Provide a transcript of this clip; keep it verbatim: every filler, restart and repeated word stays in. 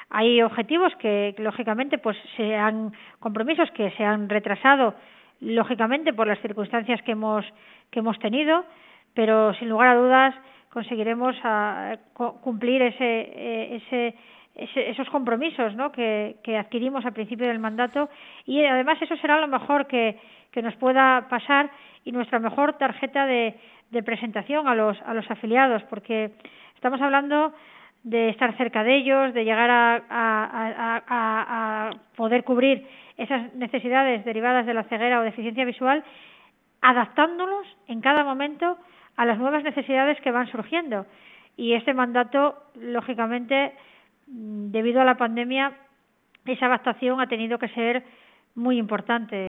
Hay objetivos que, que lógicamente, pues se han compromisos que se han retrasado, lógicamente, por las circunstancias que hemos que hemos tenido, pero sin lugar a dudas conseguiremos a, cumplir ese, ese, ese, esos compromisos, ¿no?, que, que adquirimos al principio del mandato, y además eso será lo mejor que, que nos pueda pasar y nuestra mejor tarjeta de, de presentación a los, a los afiliados, porque estamos hablando de estar cerca de ellos, de llegar a, a, a, a, a poder cubrir esas necesidades derivadas de la ceguera o deficiencia visual, adaptándolos en cada momento a las nuevas necesidades que van surgiendo. Y este mandato, lógicamente, debido a la pandemia, esa adaptación ha tenido que ser muy importante.